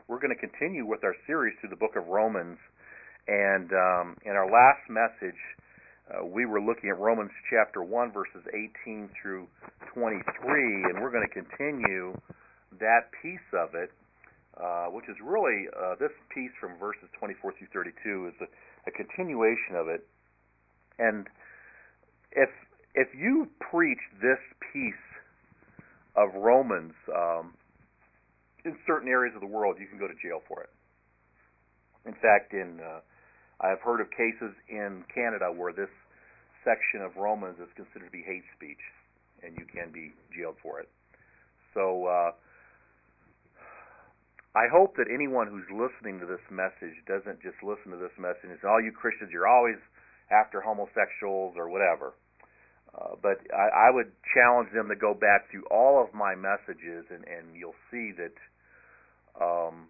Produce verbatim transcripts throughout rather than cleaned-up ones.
we're going to continue with our series through the book of Romans. And um, in our last message, uh, we were looking at Romans chapter one, verses eighteen through twenty-three, and we're going to continue that piece of it, uh, which is really uh, this piece from verses twenty-four through thirty-two is a, a continuation of it. And if if you preach this piece of Romans um, in certain areas of the world, you can go to jail for it. In fact, in uh, I've heard of cases in Canada where this section of Romans is considered to be hate speech, and you can be jailed for it. So uh, I hope that anyone who's listening to this message doesn't just listen to this message and say, all you Christians, you're always after homosexuals or whatever. Uh, but I, I would challenge them to go back through all of my messages, and, and you'll see that um,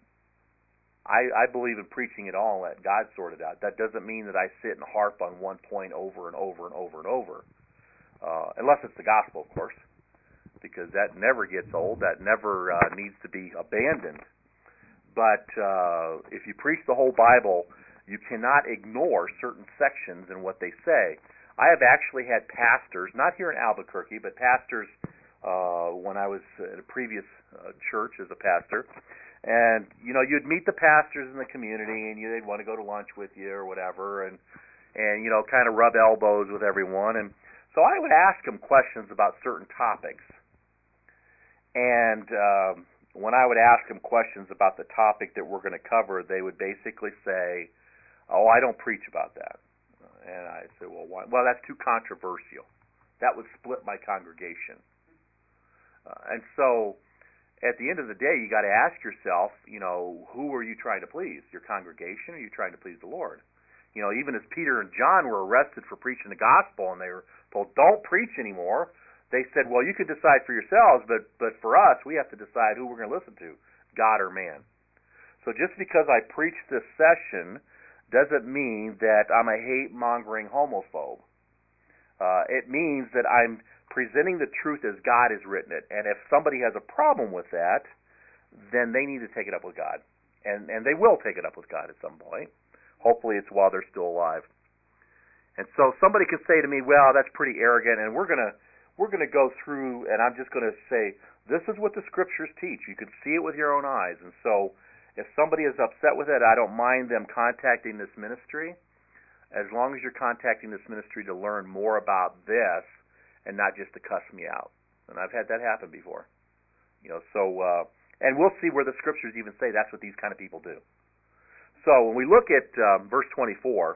I, I believe in preaching it all and let God sort it out. That doesn't mean that I sit and harp on one point over and over and over and over, uh, unless it's the gospel, of course, because that never gets old. That never uh, needs to be abandoned. But uh, if you preach the whole Bible, you cannot ignore certain sections and what they say. I have actually had pastors, not here in Albuquerque, but pastors uh, when I was at a previous uh, church as a pastor. And, you know, you'd meet the pastors in the community, and you, they'd want to go to lunch with you or whatever, and, and, you know, kind of rub elbows with everyone. And so I would ask them questions about certain topics. And um, when I would ask them questions about the topic that we're going to cover, they would basically say, oh, I don't preach about that. And I say, well, why? Well, that's too controversial. That would split my congregation. Uh, and so at the end of the day, you got to ask yourself, you know, who are you trying to please? Your congregation, or are you trying to please the Lord? You know, even as Peter and John were arrested for preaching the gospel and they were told, don't preach anymore, they said, well, you could decide for yourselves, but, but for us, we have to decide who we're going to listen to, God or man. So just because I preach this session doesn't mean that I'm a hate-mongering homophobe. Uh, it means that I'm presenting the truth as God has written it. And if somebody has a problem with that, then they need to take it up with God. And, and they will take it up with God at some point. Hopefully it's while they're still alive. And so somebody could say to me, well, that's pretty arrogant, and we're going to we're going to go through, and I'm just going to say, this is what the Scriptures teach. You can see it with your own eyes. And so if somebody is upset with it, I don't mind them contacting this ministry, as long as you're contacting this ministry to learn more about this and not just to cuss me out. And I've had that happen before. You know, so uh, and we'll see where the Scriptures even say that's what these kind of people do. So when we look at um, verse twenty-four,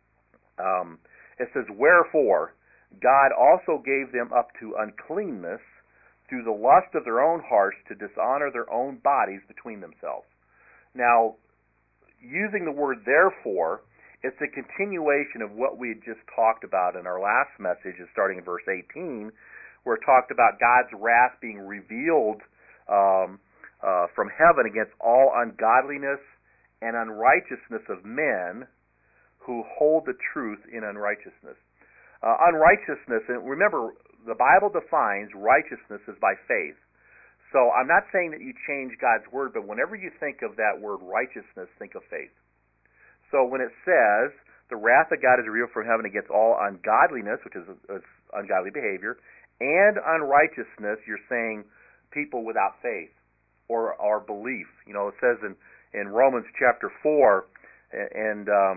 um, it says, wherefore God also gave them up to uncleanness through the lust of their own hearts to dishonor their own bodies between themselves. Now, using the word therefore, it's a continuation of what we had just talked about in our last message, starting in verse eighteen, where it talked about God's wrath being revealed um, uh, from heaven against all ungodliness and unrighteousness of men who hold the truth in unrighteousness. Uh, unrighteousness, and remember, the Bible defines righteousness as by faith. So I'm not saying that you change God's word, but whenever you think of that word righteousness, think of faith. So when it says, the wrath of God is revealed from heaven against all ungodliness, which is, is ungodly behavior, and unrighteousness, you're saying people without faith or, or belief. You know, it says in, in Romans chapter four, and um,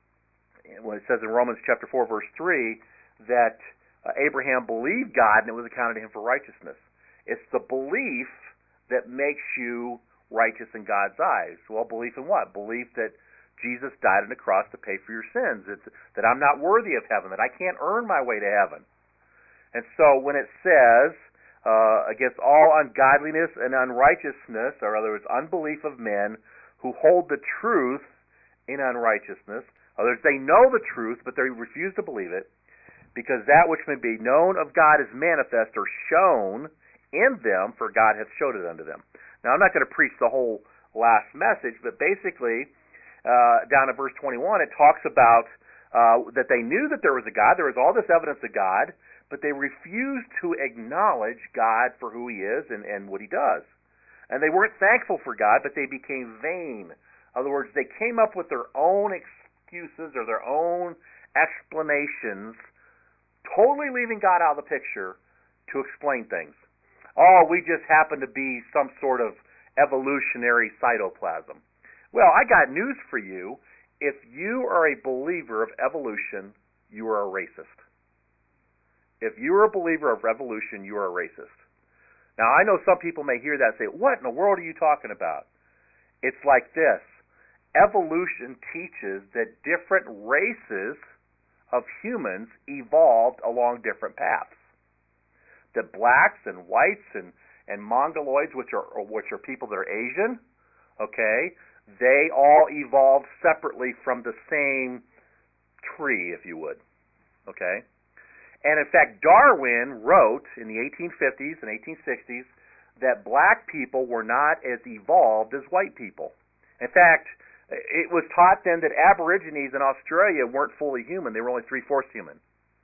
when it says in Romans chapter four, verse three, that uh, Abraham believed God and it was accounted to him for righteousness. It's the belief that makes you righteous in God's eyes. Well, belief in what? Belief that Jesus died on the cross to pay for your sins, it's, that I'm not worthy of heaven, that I can't earn my way to heaven. And so when it says, uh, against all ungodliness and unrighteousness, or in other words, unbelief of men who hold the truth in unrighteousness, in other words, they know the truth, but they refuse to believe it, because that which may be known of God is manifest or shown in them, for God hath showed it unto them. Now, I'm not going to preach the whole last message, but basically, uh, down in verse twenty-one, it talks about uh, that they knew that there was a God. There was all this evidence of God, but they refused to acknowledge God for who He is and, and what He does. And they weren't thankful for God, but they became vain. In other words, they came up with their own excuses or their own explanations, totally leaving God out of the picture to explain things. Oh, we just happen to be some sort of evolutionary cytoplasm. Well, I got news for you. If you are a believer of evolution, you are a racist. If you are a believer of evolution, you are a racist. Now, I know some people may hear that and say, what in the world are you talking about? It's like this. Evolution teaches that different races of humans evolved along different paths. That blacks and whites and, and Mongoloids, which are which are people that are Asian, okay, they all evolved separately from the same tree, if you would. Okay? And in fact, Darwin wrote in the eighteen fifties and eighteen sixties that black people were not as evolved as white people. In fact, it was taught then that Aborigines in Australia weren't fully human. They were only three-fourths human.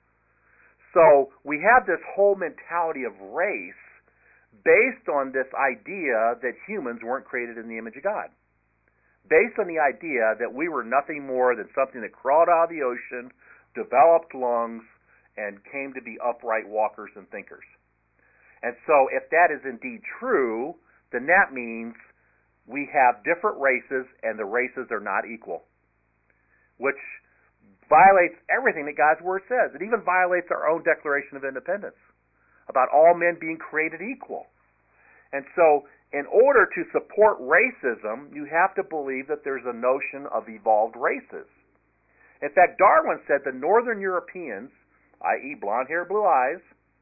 So we have this whole mentality of race based on this idea that humans weren't created in the image of God. Based on the idea that we were nothing more than something that crawled out of the ocean, developed lungs, and came to be upright walkers and thinkers. And so if that is indeed true, then that means we have different races and the races are not equal, which violates everything that God's Word says. It even violates our own Declaration of Independence about all men being created equal. And so in order to support racism, you have to believe that there's a notion of evolved races. In fact, Darwin said the northern Europeans, that is blonde hair, blue eyes,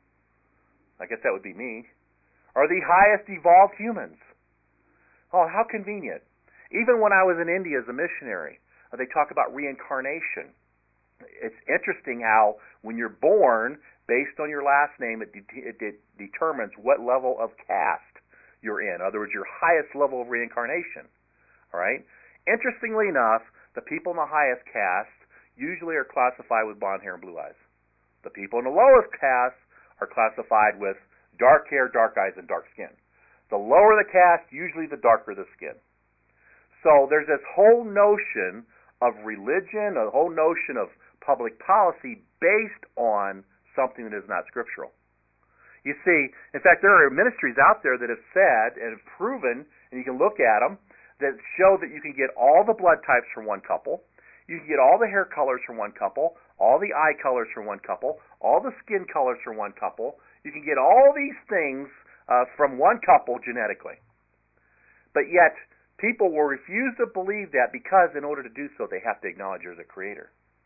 I guess that would be me, are the highest evolved humans. Oh, how convenient. Even when I was in India as a missionary, they talk about reincarnation. It's interesting how when you're born, based on your last name, it, de- it de- determines what level of caste you're in. In other words, your highest level of reincarnation. All right? Interestingly enough, the people in the highest caste usually are classified with blonde hair and blue eyes. The people in the lowest caste are classified with dark hair, dark eyes, and dark skin. The lower the caste, usually the darker the skin. So there's this whole notion of religion, a whole notion of public policy based on something that is not scriptural. You see, in fact, there are ministries out there that have said and have proven, and you can look at them, that show that you can get all the blood types from one couple, you can get all the hair colors from one couple, all the eye colors from one couple, all the skin colors from one couple. You can get all these things uh, from one couple genetically. But yet, people will refuse to believe that because in order to do so, they have to acknowledge there's a creator.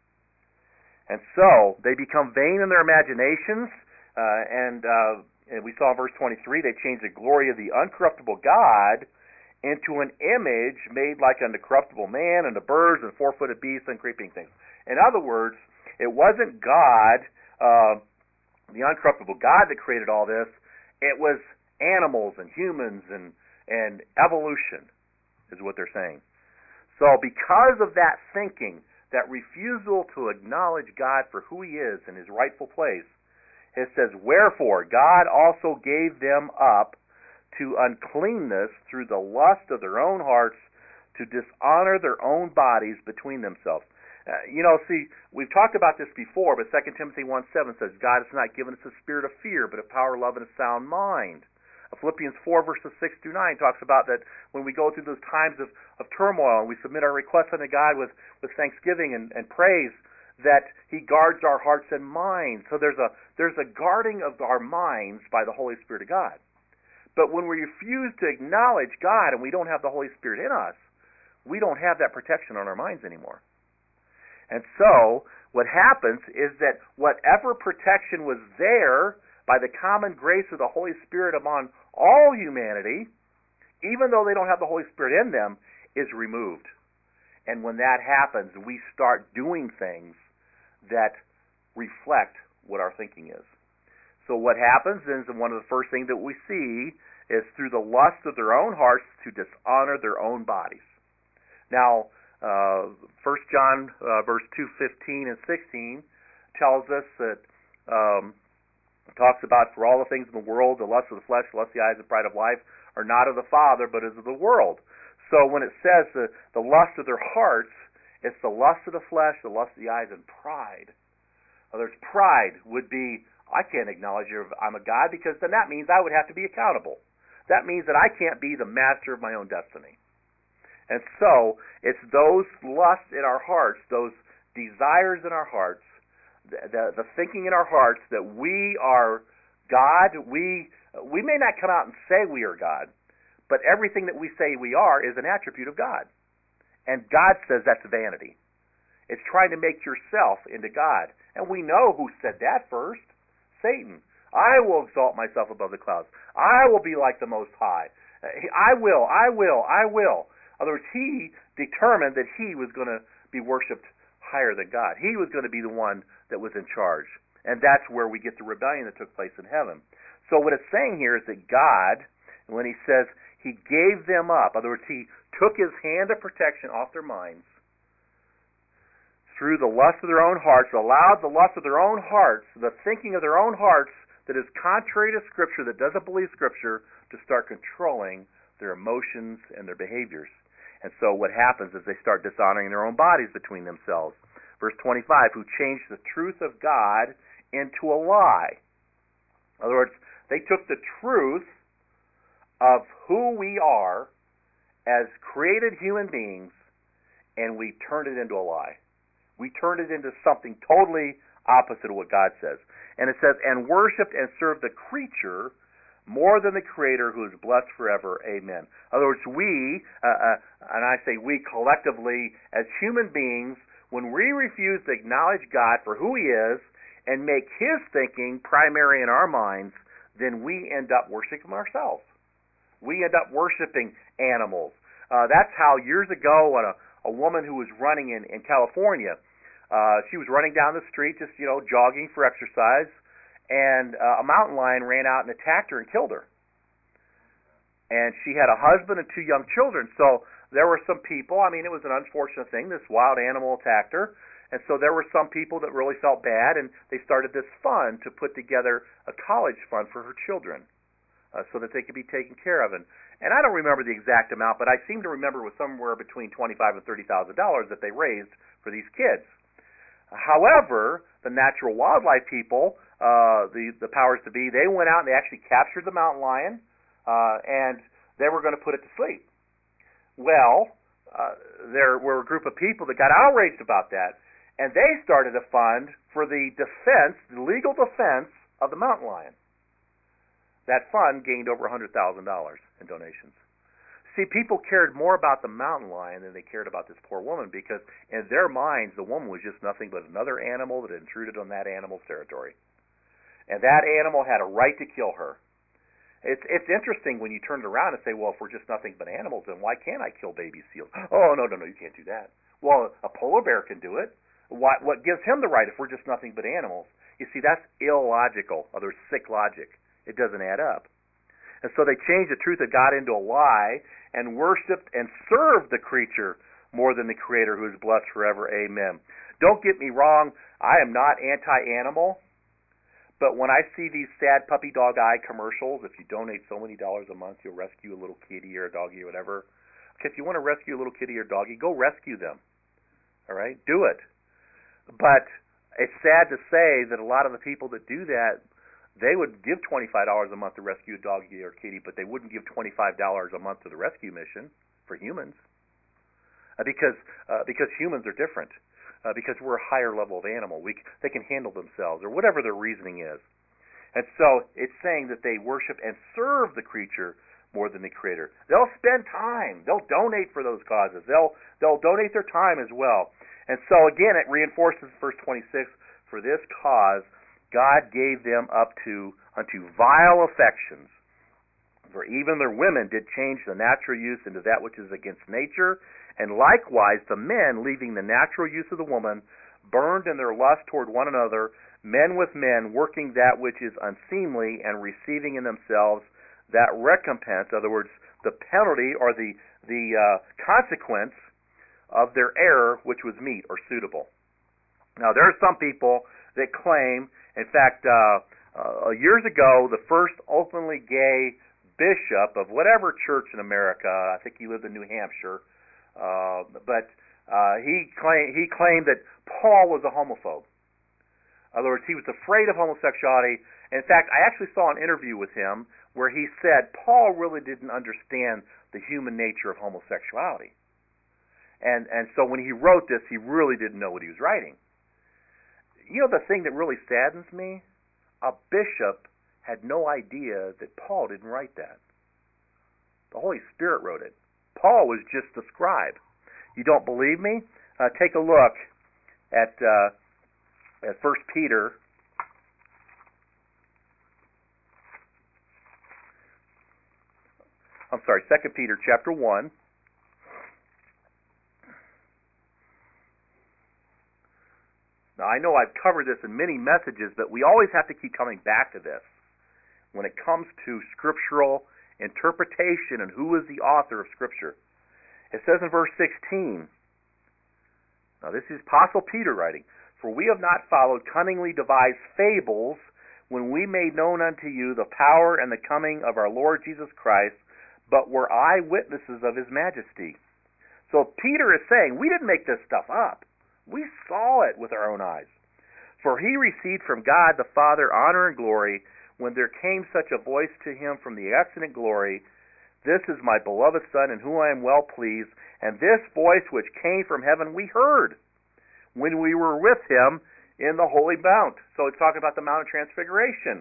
And so, they become vain in their imaginations, uh, and, uh, and we saw in verse twenty-three, they changed the glory of the uncorruptible God into an image made like unto corruptible man, and the birds, and four-footed beasts, and creeping things. In other words, it wasn't God, uh, the uncorruptible God, that created all this. It was animals and humans and, and evolution, is what they're saying. So because of that thinking, that refusal to acknowledge God for who He is in His rightful place, it says, wherefore God also gave them up to uncleanness through the lust of their own hearts, to dishonor their own bodies between themselves. Uh, you know, see, we've talked about this before, but Second Timothy one seven says, God has not given us a spirit of fear, but of power, love, and a sound mind. Uh, Philippians four, verses six through nine talks about that when we go through those times of, of turmoil and we submit our requests unto God with, with thanksgiving and, and praise, that He guards our hearts and minds. So there's a, there's a guarding of our minds by the Holy Spirit of God. But when we refuse to acknowledge God and we don't have the Holy Spirit in us, we don't have that protection on our minds anymore. And so, what happens is that whatever protection was there by the common grace of the Holy Spirit upon all humanity, even though they don't have the Holy Spirit in them, is removed. And when that happens, we start doing things that reflect what our thinking is. So what happens is, and one of the first things that we see is through the lust of their own hearts to dishonor their own bodies. Now, Uh, First John uh, verse two fifteen and sixteen tells us that um, talks about for all the things in the world, the lust of the flesh, the lust of the eyes, the pride of life, are not of the Father, but is of the world. So when it says the, the lust of their hearts, it's the lust of the flesh, the lust of the eyes, and pride. Others, pride would be, I can't acknowledge you're, I'm a God, because then that means I would have to be accountable. That means that I can't be the master of my own destiny. And so it's those lusts in our hearts, those desires in our hearts, the, the, the thinking in our hearts that we are God. We we may not come out and say we are God, but everything that we say we are is an attribute of God. And God says that's vanity. It's trying to make yourself into God. And we know who said that first. Satan. I will exalt myself above the clouds. I will be like the Most High. I will, I will, I will. In other words, he determined that he was going to be worshipped higher than God. He was going to be the one that was in charge. And that's where we get the rebellion that took place in heaven. So what it's saying here is that God, when he says he gave them up, in other words, he took his hand of protection off their minds, through the lust of their own hearts, allowed the lust of their own hearts, the thinking of their own hearts that is contrary to Scripture, that doesn't believe Scripture, to start controlling their emotions and their behaviors. And so what happens is they start dishonoring their own bodies between themselves. Verse twenty-five, who changed the truth of God into a lie. In other words, they took the truth of who we are as created human beings and we turned it into a lie. We turned it into something totally opposite of what God says. And it says, and worshipped and served the creature more than the Creator, who is blessed forever. Amen. In other words, we, uh, uh, and I say we collectively, as human beings, when we refuse to acknowledge God for who He is and make His thinking primary in our minds, then we end up worshiping ourselves. We end up worshiping animals. Uh, that's how years ago, when a, a woman who was running in, in California, Uh, she was running down the street, just, you know, jogging for exercise, and uh, a mountain lion ran out and attacked her and killed her. And she had a husband and two young children. So there were some people, I mean, it was an unfortunate thing. This wild animal attacked her. And so there were some people that really felt bad, and they started this fund to put together a college fund for her children uh, so that they could be taken care of. And, and I don't remember the exact amount, but I seem to remember it was somewhere between twenty-five thousand dollars and thirty thousand dollars that they raised for these kids. However, the natural wildlife people, uh, the, the powers to be, they went out and they actually captured the mountain lion, uh, and they were going to put it to sleep. Well, uh, there were a group of people that got outraged about that, and they started a fund for the defense, the legal defense of the mountain lion. That fund gained over one hundred thousand dollars in donations. See, people cared more about the mountain lion than they cared about this poor woman, because in their minds, the woman was just nothing but another animal that intruded on that animal's territory. And that animal had a right to kill her. It's it's interesting when you turn it around and say, well, if we're just nothing but animals, then why can't I kill baby seals? Oh, no, no, no, you can't do that. Well, a polar bear can do it. What, what gives him the right if we're just nothing but animals? You see, that's illogical, or there's sick logic. It doesn't add up. And so they changed the truth of God into a lie and worshipped and served the creature more than the Creator, who is blessed forever. Amen. Don't get me wrong, I am not anti-animal, but when I see these sad puppy dog eye commercials, if you donate so many dollars a month, you'll rescue a little kitty or a doggy or whatever. Okay, if you want to rescue a little kitty or doggy, go rescue them. All right? Do it. But it's sad to say that a lot of the people that do that, they would give twenty-five dollars a month to rescue a doggy or kitty, but they wouldn't give twenty-five dollars a month to the rescue mission for humans, uh, because uh, because humans are different, uh, because we're a higher level of animal. We they can handle themselves, or whatever their reasoning is. And so it's saying that they worship and serve the creature more than the Creator. They'll spend time. They'll donate for those causes. They'll they'll donate their time as well. And so again, it reinforces verse twenty-six. For this cause God gave them up to unto vile affections. For even their women did change the natural use into that which is against nature, and likewise the men, leaving the natural use of the woman, burned in their lust toward one another, men with men, working that which is unseemly, and receiving in themselves that recompense, in other words, the penalty or the the uh, consequence of their error, which was meet or suitable. Now, there are some people that claim, in fact, uh, uh, years ago, the first openly gay bishop of whatever church in America. I think he lived in New Hampshire, uh, but uh, he claimed he claimed that Paul was a homophobe. In other words, he was afraid of homosexuality. In fact, I actually saw an interview with him where he said Paul really didn't understand the human nature of homosexuality. And and so when he wrote this, he really didn't know what he was writing. You know the thing that really saddens me? A bishop had no idea that Paul didn't write that. The Holy Spirit wrote it. Paul was just the scribe. You don't believe me? Uh, take a look at uh, at First Peter. I'm sorry, Second Peter chapter one. Now, I know I've covered this in many messages, but we always have to keep coming back to this. When it comes to scriptural interpretation and who is the author of Scripture. It says in verse sixteen, now this is Apostle Peter writing, "For we have not followed cunningly devised fables when we made known unto you the power and the coming of our Lord Jesus Christ, but were eyewitnesses of his majesty." So Peter is saying, we didn't make this stuff up. We saw it with our own eyes. "For he received from God the Father honor and glory, when there came such a voice to him from the excellent glory, This is my beloved Son, in whom I am well pleased. And this voice which came from heaven we heard when we were with him in the holy mount." So it's talking about the Mount of Transfiguration.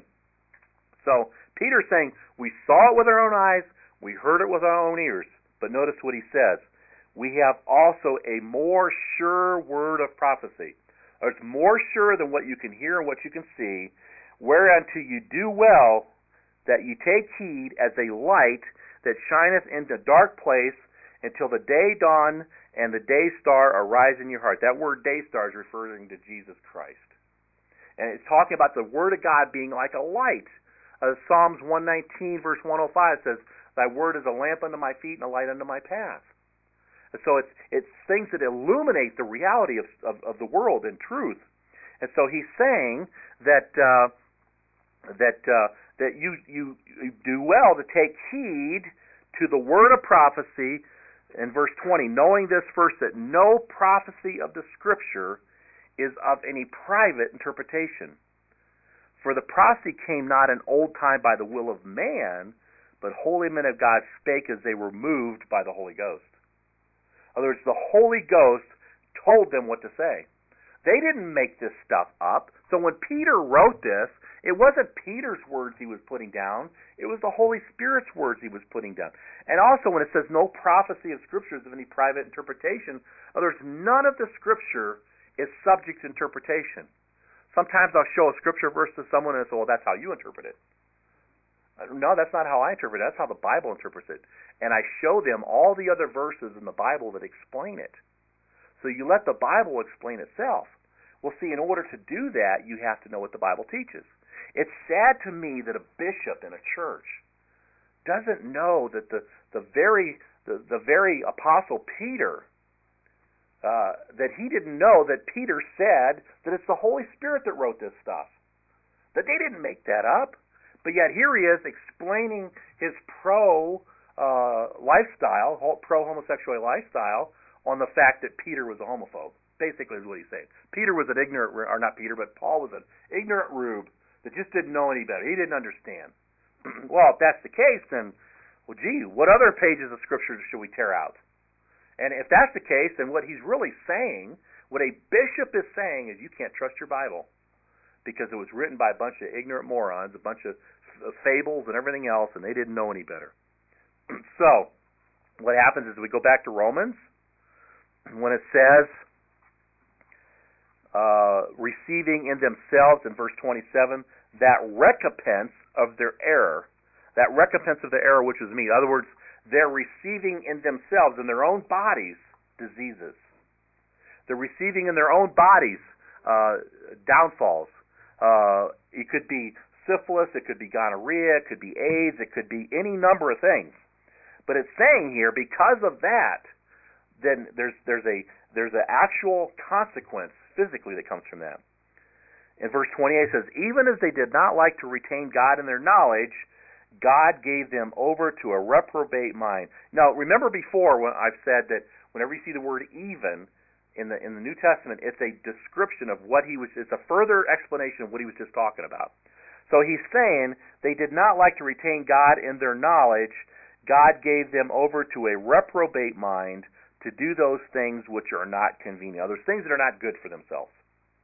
So Peter's saying, we saw it with our own eyes, we heard it with our own ears. But notice what he says. We have also a more sure word of prophecy. It's more sure than what you can hear and what you can see, whereunto you do well that you take heed as a light that shineth in the dark place until the day dawn and the day star arise in your heart. That word day star is referring to Jesus Christ. And it's talking about the Word of God being like a light. Uh, Psalms one nineteen verse one oh five says, "Thy word is a lamp unto my feet and a light unto my path." And so it's it's things that illuminate the reality of, of, of the world and truth. And so he's saying that uh, that uh, that you, you you do well to take heed to the word of prophecy. In verse twenty, knowing this first, that no prophecy of the Scripture is of any private interpretation. For the prophecy came not in old time by the will of man, but holy men of God spake as they were moved by the Holy Ghost. In other words, the Holy Ghost told them what to say. They didn't make this stuff up. So when Peter wrote this, it wasn't Peter's words he was putting down. It was the Holy Spirit's words he was putting down. And also when it says no prophecy of Scripture is of any private interpretation, in other words, none of the Scripture is subject to interpretation. Sometimes I'll show a Scripture verse to someone and say, well, that's how you interpret it. No, that's not how I interpret it. That's how the Bible interprets it. And I show them all the other verses in the Bible that explain it. So you let the Bible explain itself. Well, see, in order to do that, you have to know what the Bible teaches. It's sad to me that a bishop in a church doesn't know that the, the very the, the very Apostle Peter, uh, that he didn't know that Peter said that it's the Holy Spirit that wrote this stuff. That they didn't make that up. But yet here he is explaining his pro uh, lifestyle, pro homosexual lifestyle, on the fact that Peter was a homophobe. Basically is what he's saying. Peter was an ignorant, or not Peter, but Paul was an ignorant rube that just didn't know any better. He didn't understand. Well, if that's the case, then, well, gee, what other pages of Scripture should we tear out? And if that's the case, then what he's really saying, what a bishop is saying, is you can't trust your Bible because it was written by a bunch of ignorant morons, a bunch of fables and everything else, and they didn't know any better. So, what happens is we go back to Romans, when it says, uh, receiving in themselves, in verse twenty-seven, that recompense of their error, that recompense of their error which was me. In other words, they're receiving in themselves, in their own bodies, diseases. They're receiving in their own bodies uh, downfalls. Uh, it could be syphilis, it could be gonorrhea, it could be AIDS, it could be any number of things. But it's saying here, because of that, then there's there's a there's an actual consequence physically that comes from that. In verse twenty-eight it says, even as they did not like to retain God in their knowledge, God gave them over to a reprobate mind. Now, remember before when I've said that whenever you see the word even in the in the New Testament, it's a description of what he was, it's a further explanation of what he was just talking about. So he's saying they did not like to retain God in their knowledge. God gave them over to a reprobate mind to do those things which are not convenient, those things that are not good for themselves.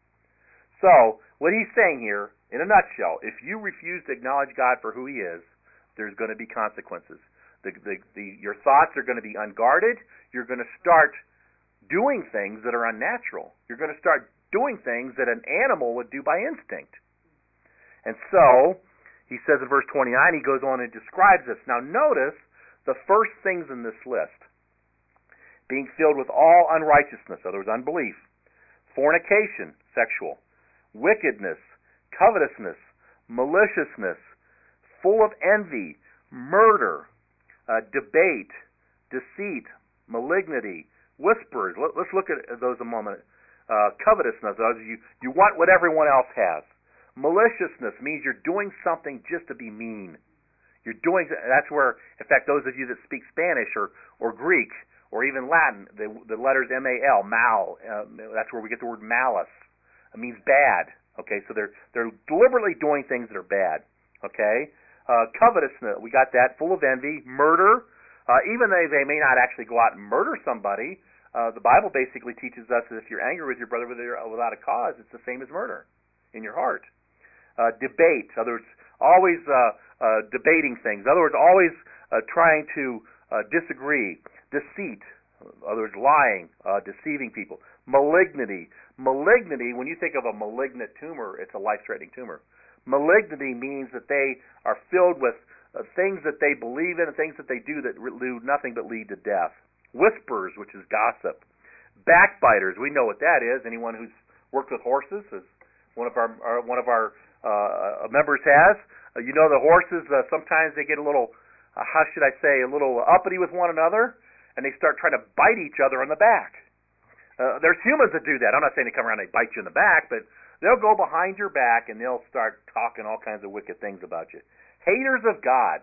So, what he's saying here, in a nutshell, if you refuse to acknowledge God for who he is, there's going to be consequences. The, the, the, your thoughts are going to be unguarded. You're going to start doing things that are unnatural. You're going to start doing things that an animal would do by instinct. And so, he says in verse twenty-nine, he goes on and describes this. Now notice the first things in this list. Being filled with all unrighteousness, in other words, unbelief, fornication, sexual, wickedness, covetousness, maliciousness, full of envy, murder, uh, debate, deceit, malignity, whispers. Let, let's look at those a moment. Uh, covetousness, you, you want what everyone else has. Maliciousness means you're doing something just to be mean. You're doing, that's where, in fact, those of you that speak Spanish or, or Greek or even Latin, the, the letters M A L, mal, uh, that's where we get the word malice. It means bad. Okay, so they're they're deliberately doing things that are bad. Okay, uh, covetousness, we got that, full of envy, murder. Uh, even though they may not actually go out and murder somebody, uh, the Bible basically teaches us that if you're angry with your brother without a cause, it's the same as murder in your heart. Uh, debate, in other words, always uh, uh, debating things. In other words, always uh, trying to uh, disagree. Deceit, in other words, lying, uh, deceiving people. Malignity. Malignity, when you think of a malignant tumor, it's a life-threatening tumor. Malignity means that they are filled with uh, things that they believe in and things that they do that do nothing but lead to death. Whisperers, which is gossip. Backbiters, we know what that is. Anyone who's worked with horses, as one of our, our one of our uh, members has. Uh, you know the horses, uh, sometimes they get a little, uh, how should I say, a little uppity with one another, and they start trying to bite each other on the back. Uh, there's humans that do that. I'm not saying they come around and they bite you in the back, but they'll go behind your back and they'll start talking all kinds of wicked things about you. Haters of God.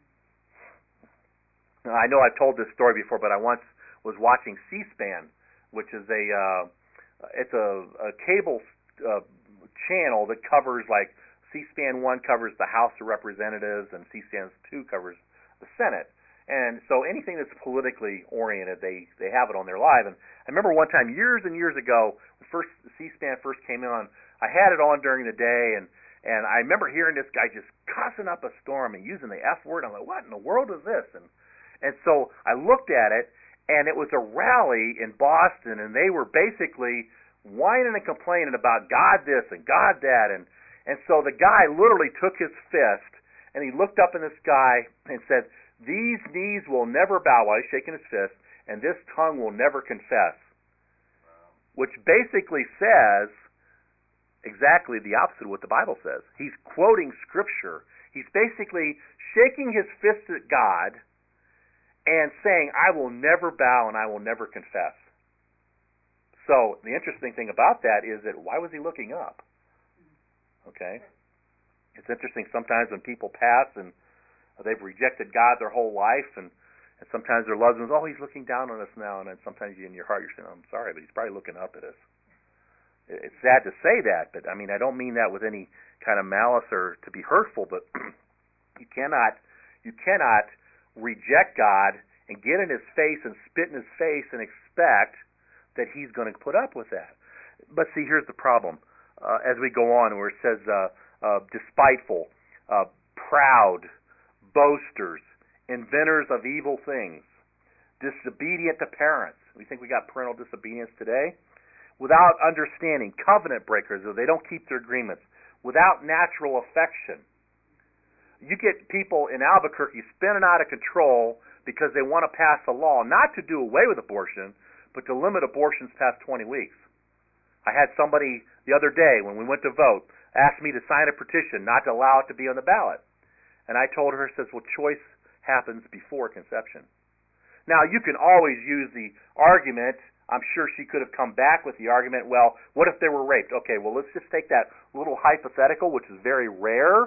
Now, I know I've told this story before, but I once was watching C-SPAN, which is a uh, it's a, a cable uh, channel that covers, like, C-SPAN one covers the House of Representatives and C-SPAN two covers the Senate. And so anything that's politically oriented, they, they have it on their live. And I remember one time, years and years ago, when first C-SPAN first came on, I had it on during the day, and, and I remember hearing this guy just cussing up a storm and using the F word. I'm like, what in the world is this? And, and so I looked at it, and it was a rally in Boston, and they were basically whining and complaining about God this and God that. And, and so the guy literally took his fist, and he looked up in the sky and said, "These knees will never bow," while he's shaking his fist, "and this tongue will never confess." Wow. Which basically says exactly the opposite of what the Bible says. He's quoting Scripture. He's basically shaking his fist at God and saying, "I will never bow and I will never confess." So the interesting thing about that is that why was he looking up? Okay? It's interesting sometimes when people pass and they've rejected God their whole life, and, and sometimes their loved ones, "Oh, he's looking down on us now," and then sometimes you, in your heart you're saying, "I'm sorry, but he's probably looking up at us." It's sad to say that, but I mean, I don't mean that with any kind of malice or to be hurtful, but you cannot you cannot reject God and get in his face and spit in his face and expect that he's going to put up with that. But see, here's the problem. Uh, as we go on, where it says uh, uh, despiteful, uh, proud, boasters, inventors of evil things, disobedient to parents. We think we got parental disobedience today. Without understanding, covenant breakers, or they don't keep their agreements. Without natural affection. You get people in Albuquerque spinning out of control because they want to pass a law, not to do away with abortion, but to limit abortions past twenty weeks. I had somebody the other day, when we went to vote, ask me to sign a petition not to allow it to be on the ballot. And I told her, says, well, choice happens before conception. Now, you can always use the argument. I'm sure she could have come back with the argument, well, what if they were raped? Okay, well, let's just take that little hypothetical, which is very rare,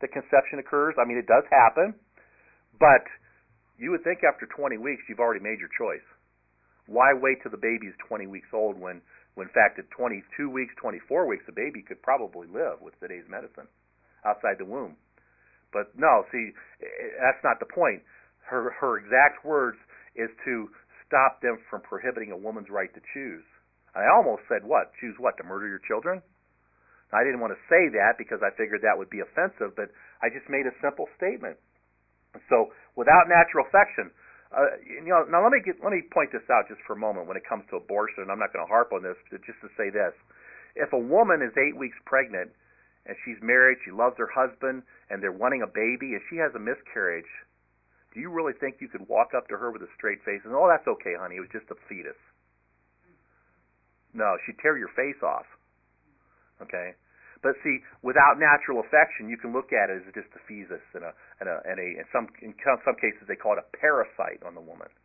that conception occurs. I mean, it does happen, but you would think after twenty weeks you've already made your choice. Why wait till the baby is twenty weeks old when, when in fact at twenty-two weeks, twenty-four weeks, the baby could probably live with today's medicine outside the womb? But no, see, that's not the point. Her her exact words is to stop them from prohibiting a woman's right to choose. I almost said what? Choose what? To murder your children? I didn't want to say that because I figured that would be offensive, but I just made a simple statement. So, without natural affection, uh, you know, now let me get, let me point this out just for a moment when it comes to abortion, and I'm not going to harp on this, but just to say this. If a woman is eight weeks pregnant and she's married, she loves her husband, and they're wanting a baby, and she has a miscarriage, do you really think you could walk up to her with a straight face and, oh, that's okay, honey, it was just a fetus? No, she'd tear your face off. Okay? But see, without natural affection, you can look at it as just a fetus, and a, and a, and a, in some in some cases they call it a parasite on the woman.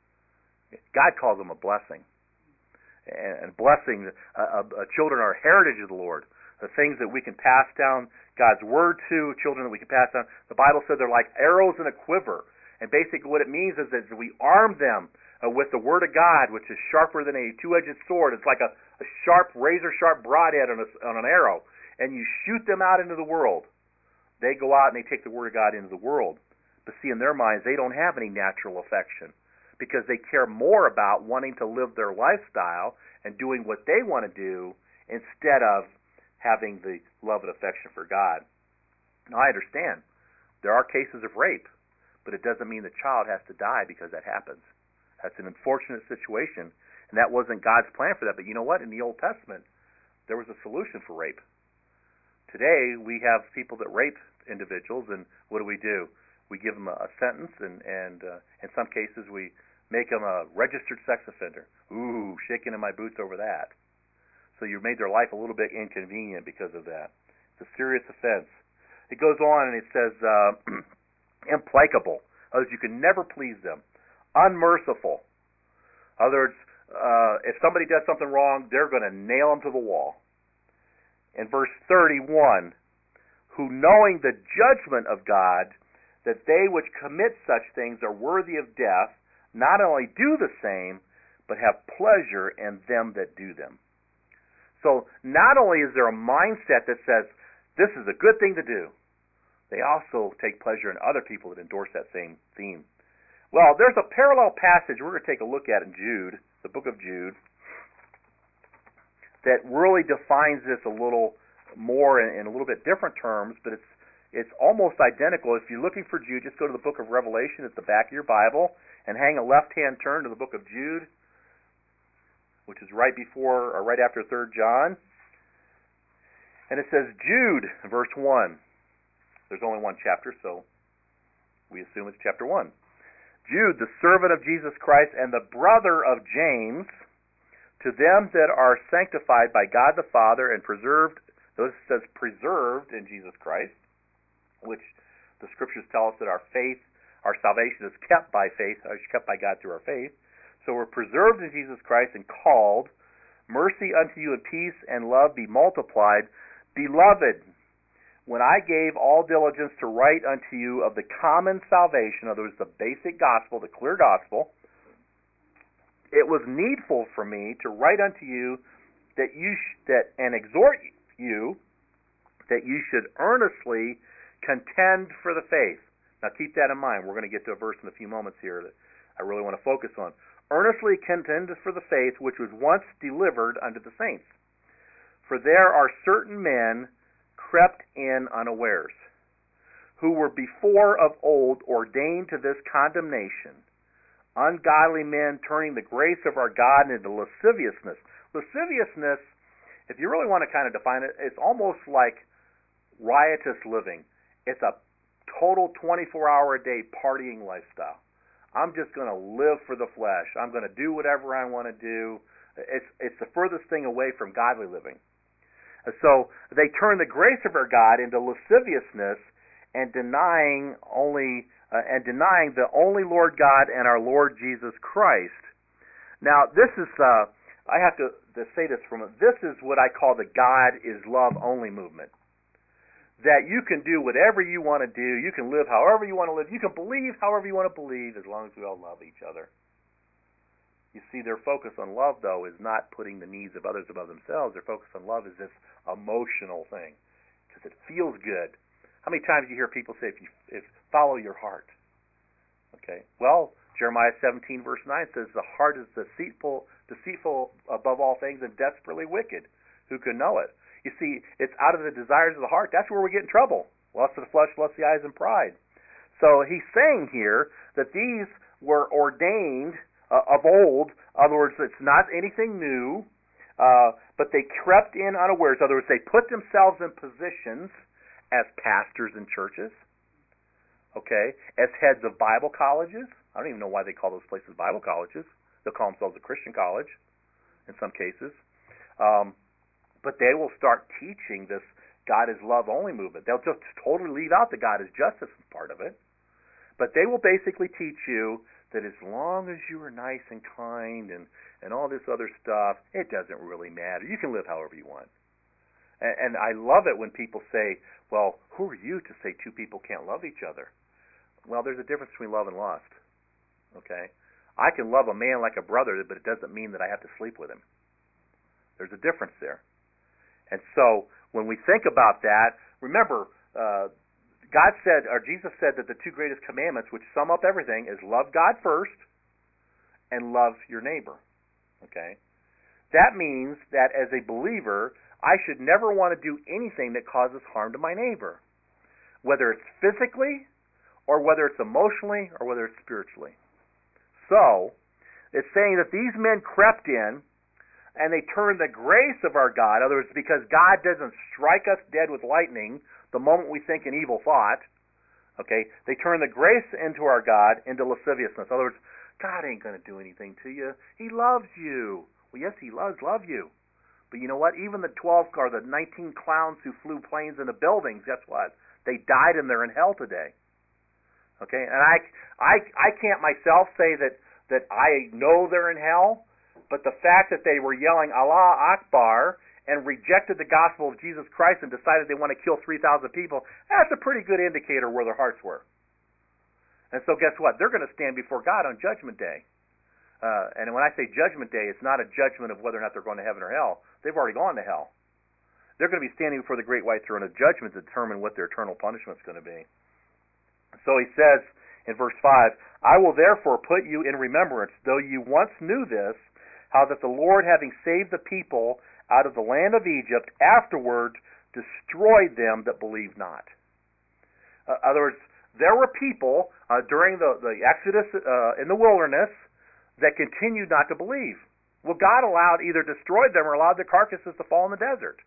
God calls them a blessing, and, and blessing. Uh, uh, children are a heritage of the Lord. The things that we can pass down God's word to, children that we can pass down. The Bible said they're like arrows in a quiver, and basically what it means is that we arm them uh, with the word of God, which is sharper than a two-edged sword. It's like a, a sharp, razor-sharp broadhead on, a, on an arrow. And you shoot them out into the world. They go out and they take the Word of God into the world. But see, in their minds, they don't have any natural affection because they care more about wanting to live their lifestyle and doing what they want to do instead of having the love and affection for God. Now, I understand. There are cases of rape, but it doesn't mean the child has to die because that happens. That's an unfortunate situation, and that wasn't God's plan for that. But you know what? In the Old Testament, there was a solution for rape. Today, we have people that rape individuals, and what do we do? We give them a, a sentence, and, and uh, in some cases, we make them a registered sex offender. Ooh, shaking in my boots over that. So you've made their life a little bit inconvenient because of that. It's a serious offense. It goes on, and it says, uh, implacable. In other words, you can never please them. Unmerciful. In other words, uh, if somebody does something wrong, they're going to nail them to the wall. In verse thirty-one, who knowing the judgment of God, that they which commit such things are worthy of death, not only do the same, but have pleasure in them that do them. So not only is there a mindset that says, this is a good thing to do, they also take pleasure in other people that endorse that same theme. Well, there's a parallel passage we're going to take a look at in Jude, the book of Jude, that really defines this a little more in, in a little bit different terms, but it's it's almost identical. If you're looking for Jude, just go to the book of Revelation at the back of your Bible and hang a left-hand turn to the book of Jude, which is right before or right after Third John. And it says, Jude, verse one. There's only one chapter, so we assume it's chapter one. Jude, the servant of Jesus Christ and the brother of James, to them that are sanctified by God the Father and preserved, notice it says preserved in Jesus Christ, which the Scriptures tell us that our faith, our salvation is kept by faith, is kept by God through our faith. So we're preserved in Jesus Christ and called. Mercy unto you and peace and love be multiplied. Beloved, when I gave all diligence to write unto you of the common salvation, in other words, the basic gospel, the clear gospel, it was needful for me to write unto you that you sh- that and exhort you that you should earnestly contend for the faith. Now keep that in mind. We're going to get to a verse in a few moments here that I really want to focus on. Earnestly contend for the faith which was once delivered unto the saints. For there are certain men crept in unawares, who were before of old ordained to this condemnation, ungodly men turning the grace of our God into lasciviousness. Lasciviousness, if you really want to kind of define it, it's almost like riotous living. It's a total twenty-four hour a day partying lifestyle. I'm just going to live for the flesh. I'm going to do whatever I want to do. It's it's the furthest thing away from godly living. So they turn the grace of our God into lasciviousness and denying only uh, and denying the only Lord God and our Lord Jesus Christ. Now this is uh, I have to, to say this from this is what I call the God is love only movement. that you can do whatever you want to do, you can live however you want to live, you can believe however you want to believe, as long as we all love each other. You see, their focus on love, though, is not putting the needs of others above themselves. Their focus on love is this emotional thing, because it feels good. How many times do you hear people say, if you if follow your heart? Okay, well, Jeremiah seventeen, verse nine says, the heart is deceitful, deceitful above all things and desperately wicked. Who can know it? You see, it's out of the desires of the heart. That's where we get in trouble. Lust of the flesh, lust of the eyes, and pride. So he's saying here that these were ordained uh, of old. In other words, it's not anything new, uh, but they crept in unawares. In other words, they put themselves in positions as pastors in churches, okay, as heads of Bible colleges. I don't even know why they call those places Bible colleges. They'll call themselves a Christian college in some cases. Um, But they will start teaching this God is love only movement. They'll just totally leave out the God is justice part of it. But they will basically teach you that as long as you are nice and kind and, and all this other stuff, it doesn't really matter. You can live however you want. And, and I love it when people say, well, who are you to say two people can't love each other? Well, there's a difference between love and lust. Okay? I can love a man like a brother, but it doesn't mean that I have to sleep with him. There's a difference there. And so when we think about that, remember, uh, God said, or Jesus said that the two greatest commandments, which sum up everything, is love God first and love your neighbor. Okay? That means that as a believer, I should never want to do anything that causes harm to my neighbor, whether it's physically or whether it's emotionally or whether it's spiritually. So, it's saying that these men crept in and they turned the grace of our God, in other words, because God doesn't strike us dead with lightning the moment we think an evil thought, okay, they turn the grace into our God into lasciviousness. In other words, God ain't going to do anything to you. He loves you. Well, yes, He loves love you. But you know what? Even the twelve or the nineteen clowns who flew planes into buildings, guess what? They died and they're in hell today. Okay, and I, I, I can't myself say that, that I know they're in hell, but the fact that they were yelling Allah Akbar and rejected the gospel of Jesus Christ and decided they want to kill three thousand people, that's a pretty good indicator where their hearts were. And so guess what? They're going to stand before God on Judgment Day. Uh, and when I say Judgment Day, it's not a judgment of whether or not they're going to heaven or hell. They've already gone to hell. They're going to be standing before the great white throne of judgment to determine what their eternal punishment is going to be. So he says in verse five, I will therefore put you in remembrance, though you once knew this, how that the Lord, having saved the people out of the land of Egypt, afterward destroyed them that believed not. Uh, in other words, there were people uh, during the, the Exodus uh, in the wilderness that continued not to believe. Well, God allowed, either destroyed them or allowed their carcasses to fall in the desert.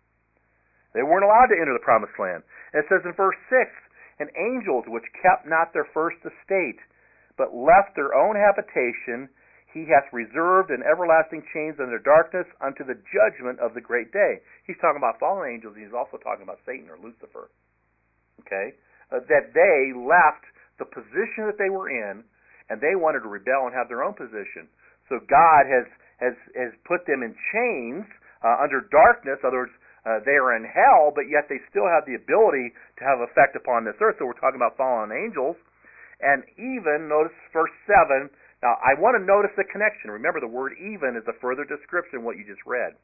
They weren't allowed to enter the promised land. And it says in verse six, and angels which kept not their first estate, but left their own habitation, He hath reserved in everlasting chains under darkness unto the judgment of the great day. He's talking about fallen angels, and he's also talking about Satan or Lucifer. Okay? Uh, that they left the position that they were in, and they wanted to rebel and have their own position. So God has has, has put them in chains uh, under darkness. In other words, uh, they are in hell, but yet they still have the ability to have effect upon this earth. So we're talking about fallen angels. And even, notice verse seven, now, I want to notice the connection. Remember, the word even is a further description of what you just read.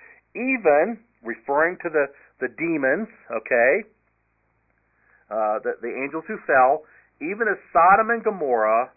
Even, referring to the, the demons, okay, uh, the, the angels who fell, even as Sodom and Gomorrah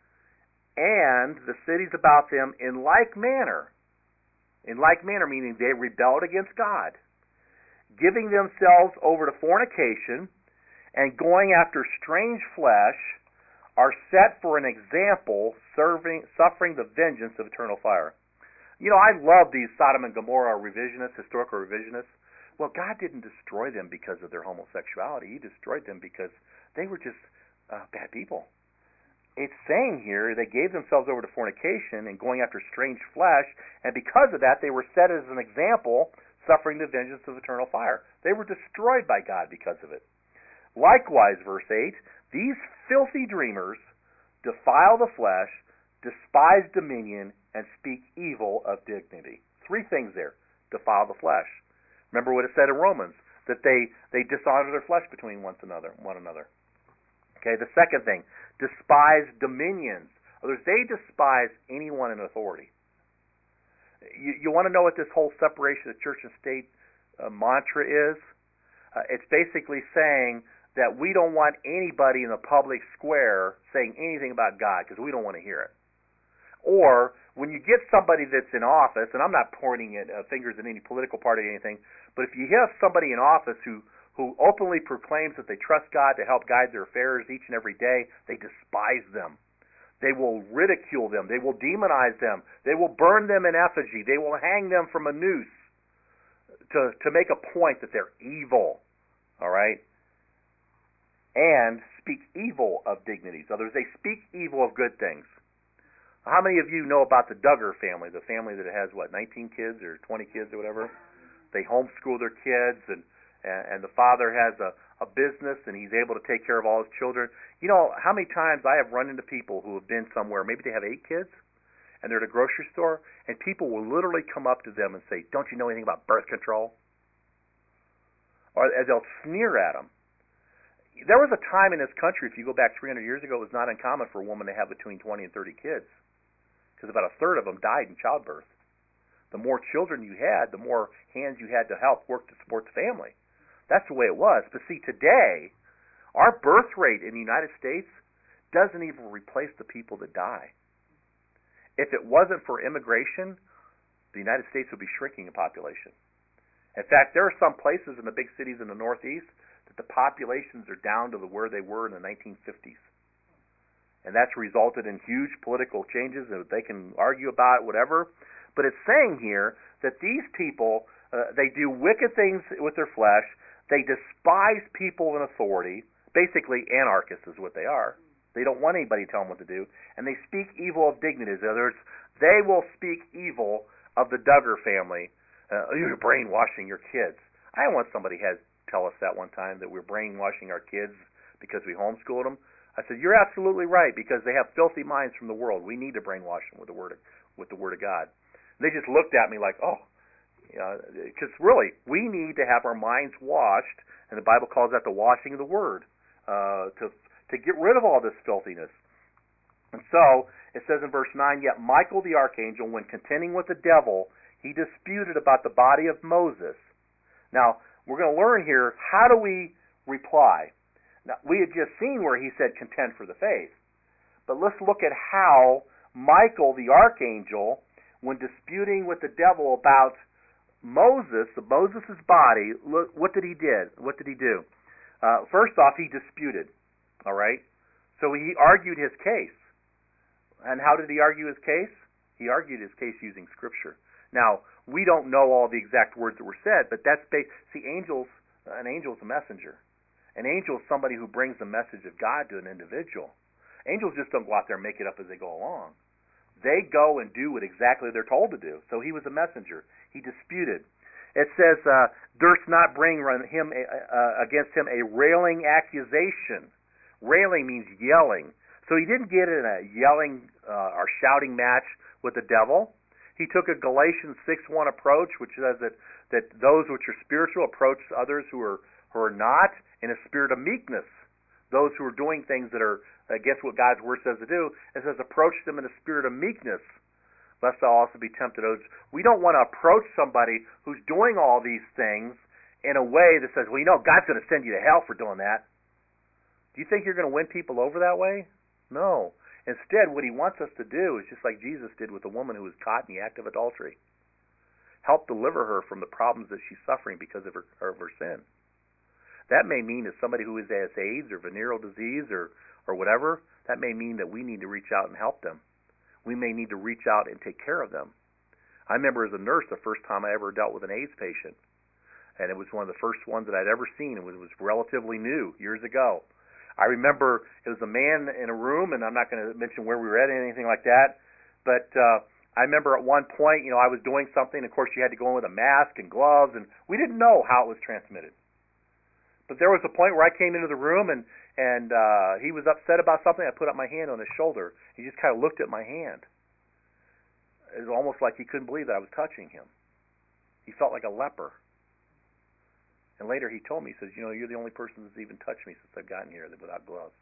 and the cities about them in like manner, in like manner, meaning they rebelled against God, giving themselves over to fornication and going after strange flesh, are set for an example, serving, suffering the vengeance of eternal fire. You know, I love these Sodom and Gomorrah revisionists, historical revisionists. Well, God didn't destroy them because of their homosexuality. He destroyed them because they were just uh, bad people. It's saying here they gave themselves over to fornication and going after strange flesh, and because of that they were set as an example, suffering the vengeance of eternal fire. They were destroyed by God because of it. Likewise, verse eight, these filthy dreamers defile the flesh, despise dominion, and speak evil of dignity. Three things there. Defile the flesh. Remember what it said in Romans. that they, they dishonor their flesh between one another. One another. Okay, the second thing, despise dominions. Others, they despise anyone in authority. You, you want to know what this whole separation of church and state uh, mantra is? Uh, it's basically saying that we don't want anybody in the public square saying anything about God because we don't want to hear it. Or when you get somebody that's in office, and I'm not pointing at, uh, fingers at any political party or anything, but if you have somebody in office who, who openly proclaims that they trust God to help guide their affairs each and every day, they despise them. They will ridicule them. They will demonize them. They will burn them in effigy. They will hang them from a noose to, to make a point that they're evil. All right? And speak evil of dignities. Others, they speak evil of good things. How many of you know about the Duggar family, the family that has, what, nineteen kids or twenty kids or whatever? They homeschool their kids, and, and the father has a, a business, and he's able to take care of all his children. You know, how many times I have run into people who have been somewhere, maybe they have eight kids, and they're at a grocery store, and people will literally come up to them and say, don't you know anything about birth control? Or they'll sneer at them. There was a time in this country, if you go back three hundred years ago, it was not uncommon for a woman to have between twenty and thirty kids, because about a third of them died in childbirth. The more children you had, the more hands you had to help work to support the family. That's the way it was. But see, today, our birth rate in the United States doesn't even replace the people that die. If it wasn't for immigration, the United States would be shrinking in population. In fact, there are some places in the big cities in the Northeast that the populations are down to the where they were in the nineteen fifties. And that's resulted in huge political changes, and they can argue about it, whatever. But it's saying here that these people, uh, they do wicked things with their flesh. They despise people in authority. Basically, anarchists is what they are. They don't want anybody to tell them what to do. And they speak evil of dignities. In other words, they will speak evil of the Duggar family. Uh, you're brainwashing your kids. I want somebody had tell us that one time, that we're brainwashing our kids because we homeschooled them. I said, you're absolutely right, because they have filthy minds from the world. We need to brainwash them with the word of, with the word of God. And they just looked at me like, oh, because you know, really, we need to have our minds washed, and the Bible calls that the washing of the word, uh, to to get rid of all this filthiness. And so it says in verse nine, yet Michael the archangel, when contending with the devil, he disputed about the body of Moses. Now we're going to learn here, how do we reply? Now, we had just seen where he said contend for the faith. But let's look at how Michael, the archangel, when disputing with the devil about Moses, Moses' body, look, what did he did? What did he do? Uh, first off, he disputed. All right? So he argued his case. And how did he argue his case? He argued his case using Scripture. Now, we don't know all the exact words that were said, but that's based. See, angels, an angel is a messenger. An angel is somebody who brings the message of God to an individual. Angels just don't go out there and make it up as they go along. They go and do what exactly they're told to do. So he was a messenger. He disputed. It says, uh, durst not bring him uh, against him a railing accusation. Railing means yelling. So he didn't get in a yelling uh, or shouting match with the devil. He took a Galatians six one approach, which says that, that those which are spiritual approach others who are who are not in a spirit of meekness. Those who are doing things that are against what God's Word says to do, it says approach them in a spirit of meekness, lest thou also be tempted. We don't want to approach somebody who's doing all these things in a way that says, well, you know, God's going to send you to hell for doing that. Do you think you're going to win people over that way? No. Instead, what he wants us to do is just like Jesus did with the woman who was caught in the act of adultery. Help deliver her from the problems that she's suffering because of her, of her sin. That may mean that somebody who has AIDS or venereal disease or, or whatever, that may mean that we need to reach out and help them. We may need to reach out and take care of them. I remember as a nurse the first time I ever dealt with an AIDS patient, and it was one of the first ones that I'd ever seen. It was, it was relatively new, years ago. I remember it was a man in a room, and I'm not going to mention where we were at or anything like that, but uh, I remember at one point, you know, I was doing something. Of course, you had to go in with a mask and gloves, and we didn't know how it was transmitted. But there was a point where I came into the room, and, and uh, he was upset about something. I put up my hand on his shoulder. He just kind of looked at my hand. It was almost like he couldn't believe that I was touching him. He felt like a leper. And later he told me, he says, you know, you're the only person that's even touched me since I've gotten here without gloves.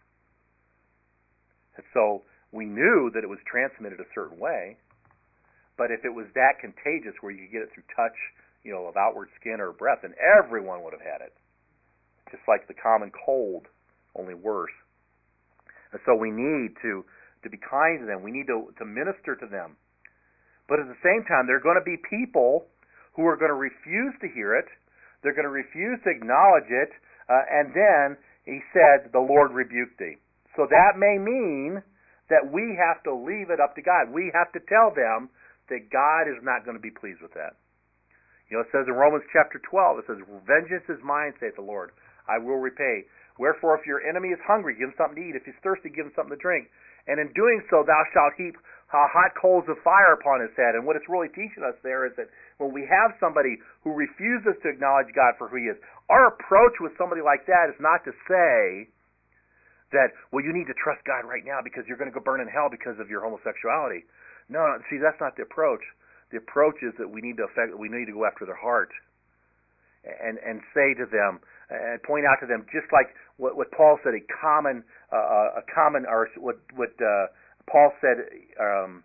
And so we knew that it was transmitted a certain way, but if it was that contagious where you could get it through touch, you know, of outward skin or breath, then everyone would have had it. Just like the common cold, only worse. And so we need to, to be kind to them. We need to, to minister to them. But at the same time, there are going to be people who are going to refuse to hear it. They're going to refuse to acknowledge it. Uh, and then he said, the Lord rebuked thee. So that may mean that we have to leave it up to God. We have to tell them that God is not going to be pleased with that. You know, it says in Romans chapter twelve, it says, vengeance is mine, saith the Lord. I will repay. Wherefore, if your enemy is hungry, give him something to eat. If he's thirsty, give him something to drink. And in doing so, thou shalt heap uh, hot coals of fire upon his head. And what it's really teaching us there is that when we have somebody who refuses to acknowledge God for who he is, our approach with somebody like that is not to say that, well, you need to trust God right now because you're going to go burn in hell because of your homosexuality. No, no, see, that's not the approach. The approach is that we need to affect, we need to go after their heart and and say to them and point out to them, just like what, what Paul said, a common uh, a common or what what uh, Paul said um,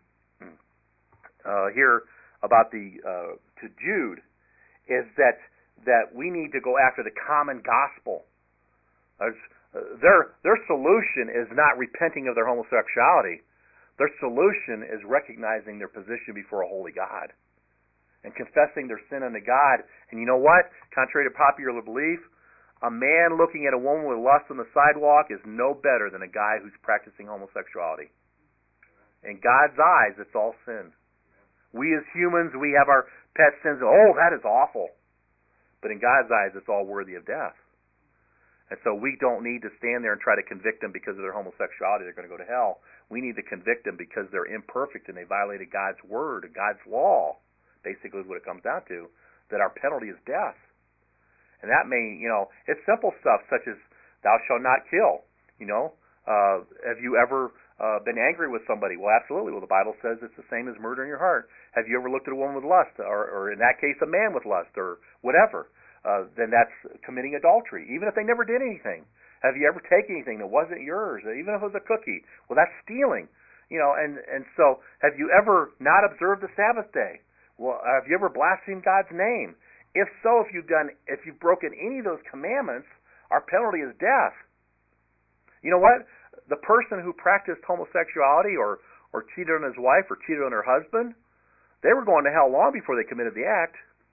uh, here about the uh, to Jude is that that we need to go after the common gospel. There's, uh, their their solution is not repenting of their homosexuality. Their solution is recognizing their position before a holy God and confessing their sin unto God. And you know what? Contrary to popular belief, a man looking at a woman with lust on the sidewalk is no better than a guy who's practicing homosexuality. In God's eyes, it's all sin. We as humans, we have our pet sins. Oh, that is awful. But in God's eyes, it's all worthy of death. And so we don't need to stand there and try to convict them because of their homosexuality. They're going to go to hell. We need to convict them because they're imperfect and they violated God's word, God's law, basically is what it comes down to, that our penalty is death. And that may, you know, it's simple stuff such as thou shalt not kill. You know, uh, have you ever uh, been angry with somebody? Well, absolutely. Well, the Bible says it's the same as murder in your heart. Have you ever looked at a woman with lust, or, or in that case, a man with lust, or whatever? Uh, then that's committing adultery, even if they never did anything. Have you ever taken anything that wasn't yours, even if it was a cookie? Well, that's stealing. You know, and, and so have you ever not observed the Sabbath day? Well, have you ever blasphemed God's name? If so, if you've done, if you've broken any of those commandments, our penalty is death. You know what? The person who practiced homosexuality or, or cheated on his wife or cheated on her husband, they were going to hell long before they committed the act.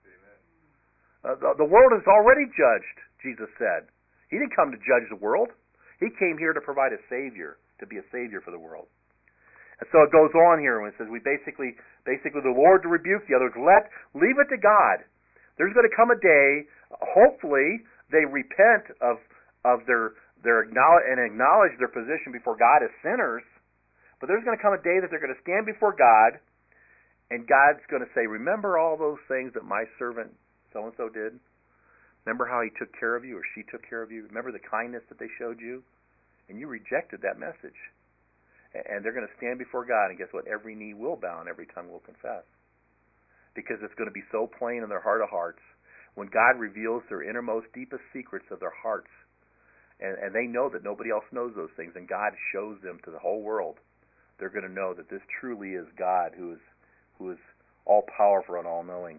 Uh, the, the world is already judged, Jesus said. He didn't come to judge the world. He came here to provide a Savior, to be a Savior for the world. And so it goes on here when it says, we basically, basically the Lord to rebuke the others. Let, leave it to God. There's going to come a day, hopefully, they repent of of their, their acknowledge, and acknowledge their position before God as sinners. But there's going to come a day that they're going to stand before God, and God's going to say, remember all those things that my servant so-and-so did? Remember how he took care of you or she took care of you? Remember the kindness that they showed you? And you rejected that message. And they're going to stand before God, and guess what? Every knee will bow and every tongue will confess. Because it's going to be so plain in their heart of hearts. When God reveals their innermost, deepest secrets of their hearts, and, and they know that nobody else knows those things, and God shows them to the whole world, they're going to know that this truly is God who is, who is all-powerful and all-knowing.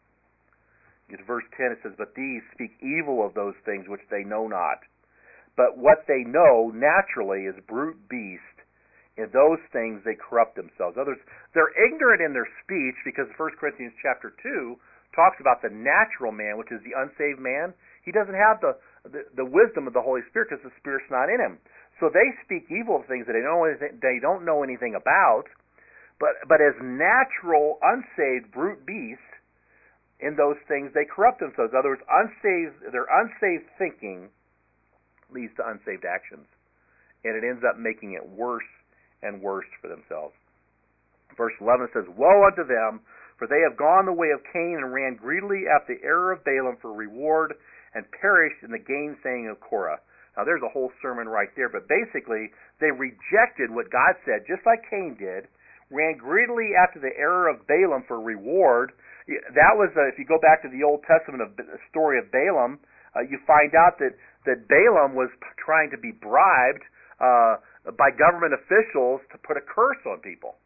In verse ten it says, but these speak evil of those things which they know not. But what they know naturally is brute beast. In those things they corrupt themselves. Others, they're ignorant in their speech because First Corinthians chapter two talks about the natural man, which is the unsaved man. He doesn't have the, the, the wisdom of the Holy Spirit because the Spirit's not in him. So they speak evil of things that they, know anything, they don't know anything about. But, but as natural, unsaved, brute beasts, in those things they corrupt themselves. In other words, unsaved, their unsaved thinking leads to unsaved actions. And it ends up making it worse and worse for themselves. Verse eleven says, woe unto them, for they have gone the way of Cain and ran greedily after the error of Balaam for reward and perished in the gainsaying of Korah. Now there's a whole sermon right there, but basically they rejected what God said, just like Cain did, ran greedily after the error of Balaam for reward. That was, uh, if you go back to the Old Testament of the story of Balaam, uh, you find out that, that Balaam was p- trying to be bribed uh, by government officials to put a curse on people.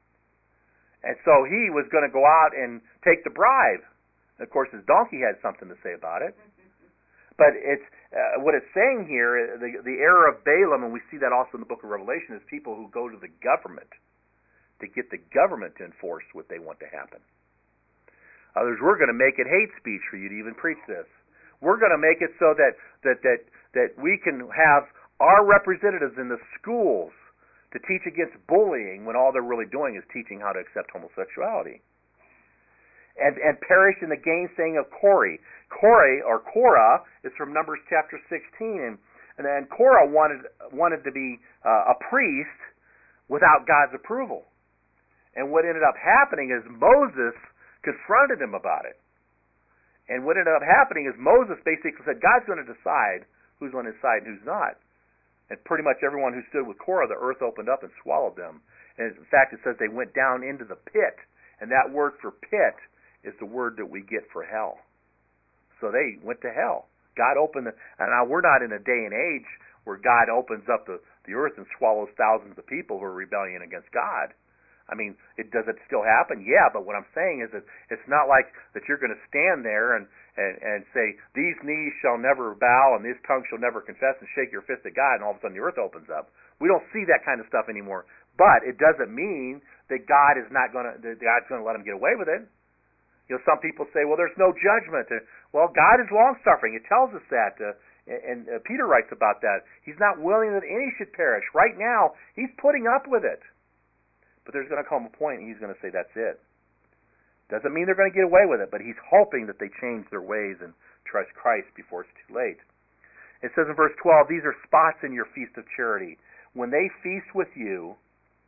And so he was going to go out and take the bribe. And of course, his donkey had something to say about it. But it's uh, what it's saying here, the, the error of Balaam, and we see that also in the book of Revelation, is people who go to the government to get the government to enforce what they want to happen. Others, we're going to make it hate speech for you to even preach this. We're going to make it so that, that, that, that we can have our representatives in the schools to teach against bullying when all they're really doing is teaching how to accept homosexuality. And, and perish in the gainsaying of Corey. Corey, or Korah, is from Numbers chapter sixteen, and, and then Korah wanted, wanted to be uh, a priest without God's approval. And what ended up happening is Moses confronted him about it. And what ended up happening is Moses basically said, God's going to decide who's on his side and who's not. And pretty much everyone who stood with Korah, the earth opened up and swallowed them. And in fact, it says they went down into the pit. And that word for pit is the word that we get for hell. So they went to hell. God opened the... And now we're not in a day and age where God opens up the, the earth and swallows thousands of people who are rebelling against God. I mean, it does it still happen? Yeah, but what I'm saying is that it's not like that you're going to stand there and, and, and say, these knees shall never bow and this tongue shall never confess, and shake your fist at God, and all of a sudden the earth opens up. We don't see that kind of stuff anymore. But it doesn't mean that God is not going to, that God's going to let him get away with it. You know, some people say, well, there's no judgment. Well, God is long-suffering. It tells us that. Uh, and uh, Peter writes about that. He's not willing that any should perish. Right now, he's putting up with it. But there's going to come a point and he's going to say, that's it. Doesn't mean they're going to get away with it, but he's hoping that they change their ways and trust Christ before it's too late. It says in verse twelve, these are spots in your feast of charity. When they feast with you,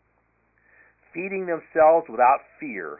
feeding themselves without fear,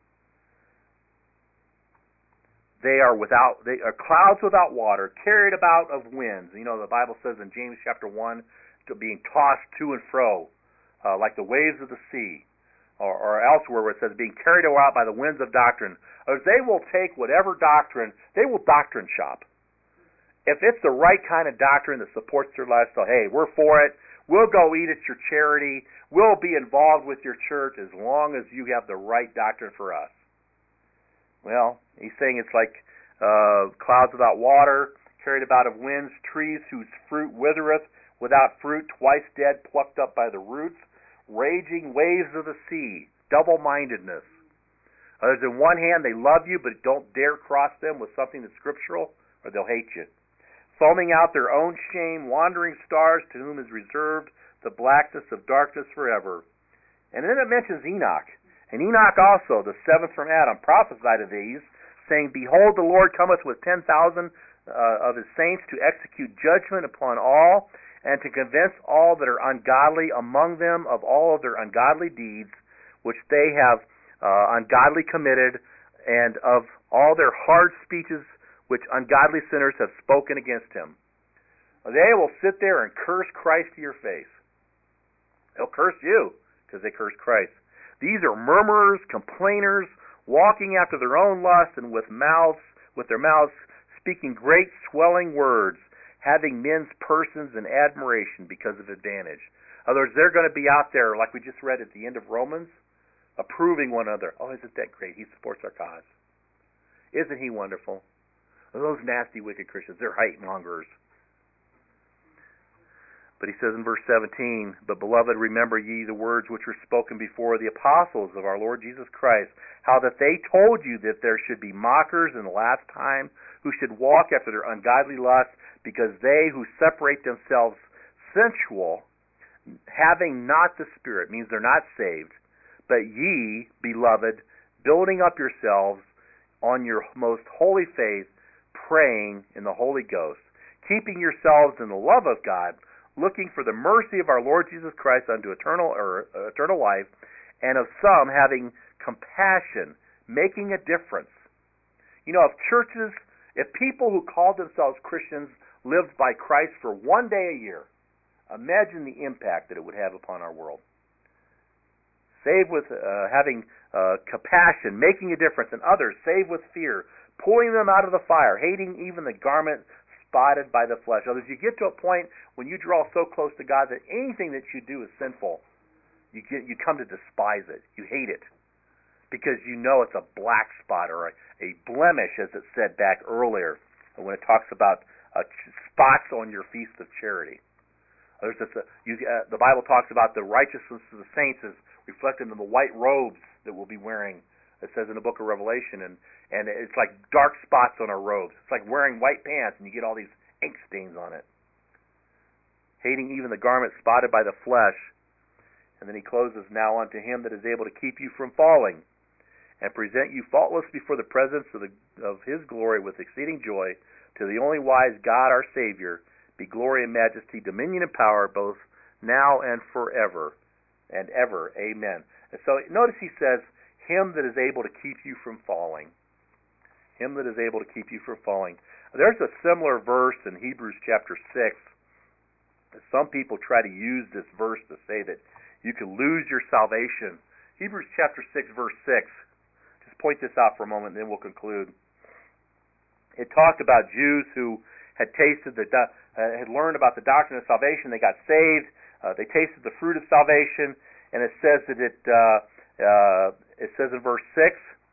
they are without, they are clouds without water, carried about of winds. You know, the Bible says in James chapter one, to being tossed to and fro, Uh, like the waves of the sea, or, or elsewhere where it says being carried about by the winds of doctrine. As they will take whatever doctrine, they will doctrine shop. If it's the right kind of doctrine that supports their lifestyle, hey, we're for it. We'll go eat at your charity. We'll be involved with your church as long as you have the right doctrine for us. Well, he's saying it's like uh, clouds without water, carried about of winds, trees whose fruit withereth, without fruit, twice dead, plucked up by the roots, raging waves of the sea, double-mindedness. Others, in one hand, they love you, but don't dare cross them with something that's scriptural, or they'll hate you. Foaming out their own shame, wandering stars to whom is reserved the blackness of darkness forever. And then it mentions Enoch. And Enoch also, the seventh from Adam, prophesied of these, saying, Behold, the Lord cometh with ten thousand uh, of his saints to execute judgment upon all, and to convince all that are ungodly among them of all of their ungodly deeds, which they have uh, ungodly committed, and of all their hard speeches which ungodly sinners have spoken against him. They will sit there and curse Christ to your face. They'll curse you because they curse Christ. These are murmurers, complainers, walking after their own lust, and with mouths, with their mouths speaking great swelling words, having men's persons in admiration because of advantage. In other words, they're going to be out there, like we just read at the end of Romans, approving one another. Oh, isn't that great? He supports our cause. Isn't he wonderful? Those nasty, wicked Christians, they're hate mongers. But he says in verse seventeen, But beloved, remember ye the words which were spoken before the apostles of our Lord Jesus Christ, how that they told you that there should be mockers in the last time, who should walk after their ungodly lusts, because they who separate themselves sensual, having not the Spirit, means they're not saved, but ye, beloved, building up yourselves on your most holy faith, praying in the Holy Ghost, keeping yourselves in the love of God, looking for the mercy of our Lord Jesus Christ unto eternal or uh, eternal life, and of some having compassion, making a difference. You know, if churches, if people who called themselves Christians lived by Christ for one day a year, imagine the impact that it would have upon our world. Save with uh, having uh, compassion, making a difference, and others save with fear, pulling them out of the fire, hating even the garment spotted by the flesh. Others, you get to a point when you draw so close to God that anything that you do is sinful. You get, you come to despise it. You hate it because you know it's a black spot or a, a blemish, as it said back earlier when it talks about uh, spots on your feast of charity. There's this, uh, you, uh, the Bible talks about the righteousness of the saints is reflected in the white robes that we'll be wearing. It says in the book of Revelation, and, and it's like dark spots on our robes. It's like wearing white pants, and you get all these ink stains on it. Hating even the garment spotted by the flesh. And then he closes, now unto him that is able to keep you from falling, and present you faultless before the presence of, the, of his glory with exceeding joy, to the only wise God our Savior, be glory and majesty, dominion and power, both now and forever and ever. Amen. And so notice he says, him that is able to keep you from falling. Him that is able to keep you from falling. There's a similar verse in Hebrews chapter six. Some people try to use this verse to say that you can lose your salvation. Hebrews chapter six, verse six. Just point this out for a moment, and then we'll conclude. It talked about Jews who had tasted the, uh, had learned about the doctrine of salvation. They got saved. Uh, they tasted the fruit of salvation, and it says that it. Uh, uh, it says in verse six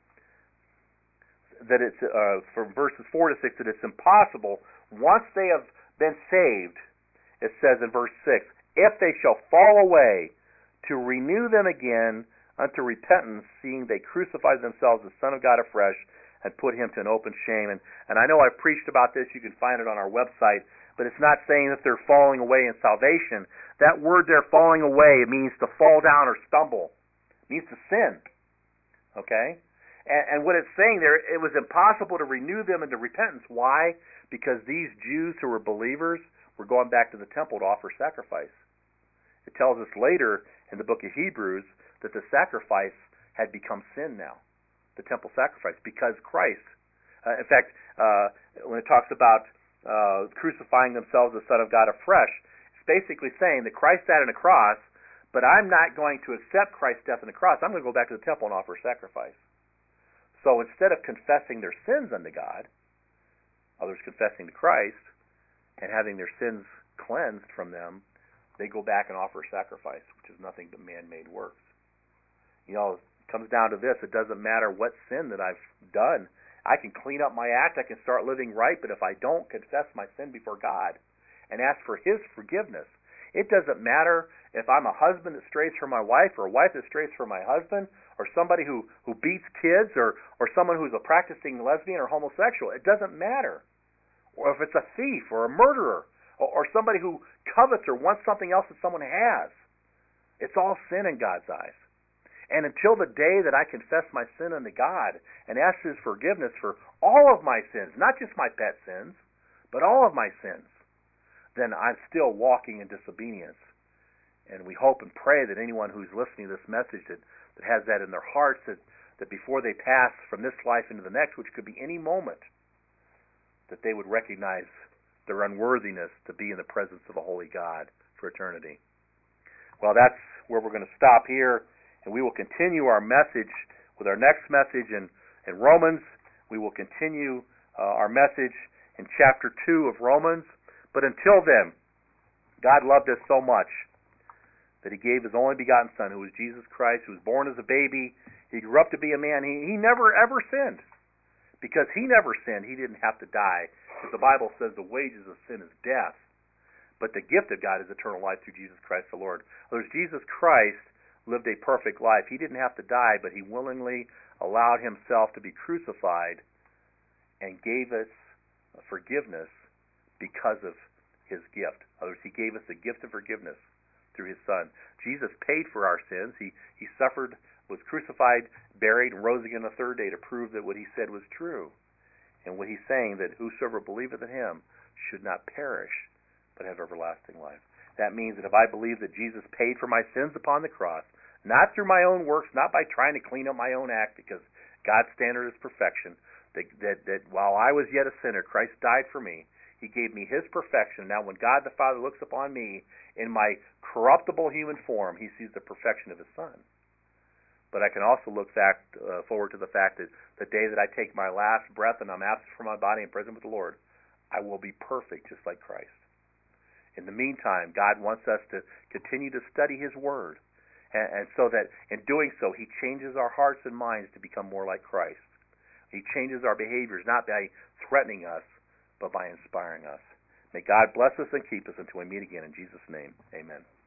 that it's uh, from verses four to six that it's impossible once they have been saved. It says in verse six, if they shall fall away, to renew them again unto repentance, seeing they crucified themselves the Son of God afresh, and put him to an open shame. And, and I know I've preached about this. You can find it on our website. But it's not saying that they're falling away in salvation. That word they're falling away, it means to fall down or stumble. It means to sin. Okay? And, and what it's saying there, it was impossible to renew them into repentance. Why? Because these Jews who were believers were going back to the temple to offer sacrifice. It tells us later in the book of Hebrews that the sacrifice had become sin now, the temple sacrifice, because Christ. Uh, in fact, uh, when it talks about uh, crucifying themselves the Son of God afresh, it's basically saying that Christ died on the cross, but I'm not going to accept Christ's death on the cross. I'm going to go back to the temple and offer sacrifice. So instead of confessing their sins unto God, others confessing to Christ and having their sins cleansed from them, they go back and offer sacrifice, which is nothing but man-made works. You know, it comes down to this. It doesn't matter what sin that I've done. I can clean up my act. I can start living right. But if I don't confess my sin before God and ask for his forgiveness, it doesn't matter if I'm a husband that strays from my wife, or a wife that strays from my husband, or somebody who, who beats kids, or, or someone who's a practicing lesbian or homosexual. It doesn't matter. Or if it's a thief or a murderer, or somebody who covets or wants something else that someone has. It's all sin in God's eyes. And until the day that I confess my sin unto God and ask his forgiveness for all of my sins, not just my pet sins, but all of my sins, then I'm still walking in disobedience. And we hope and pray that anyone who's listening to this message that, that has that in their hearts, that, that before they pass from this life into the next, which could be any moment, that they would recognize their unworthiness to be in the presence of a holy God for eternity. Well, that's where we're going to stop here, and we will continue our message with our next message in, in Romans. We will continue uh, our message in chapter two of Romans. But until then, God loved us so much that he gave his only begotten Son, who was Jesus Christ, who was born as a baby. He grew up to be a man. He, he never, ever sinned. Because he never sinned, he didn't have to die. Because the Bible says the wages of sin is death. But the gift of God is eternal life through Jesus Christ the Lord. Whereas Jesus Christ lived a perfect life. He didn't have to die, but he willingly allowed himself to be crucified and gave us forgiveness because of his gift. Others, he gave us the gift of forgiveness through his Son. Jesus paid for our sins. He, he suffered, was crucified, buried, and rose again the third day to prove that what he said was true. And what he's saying, that whosoever believeth in him should not perish, but have everlasting life. That means that if I believe that Jesus paid for my sins upon the cross, not through my own works, not by trying to clean up my own act, because God's standard is perfection, that, that, that while I was yet a sinner, Christ died for me. He gave me his perfection. Now when God the Father looks upon me in my corruptible human form, he sees the perfection of his Son. But I can also look back, uh, forward to the fact that the day that I take my last breath and I'm absent from my body and present with the Lord, I will be perfect just like Christ. In the meantime, God wants us to continue to study His Word, and, and so that in doing so, He changes our hearts and minds to become more like Christ. He changes our behaviors, not by threatening us, but by inspiring us. May God bless us and keep us until we meet again. In Jesus' name, amen.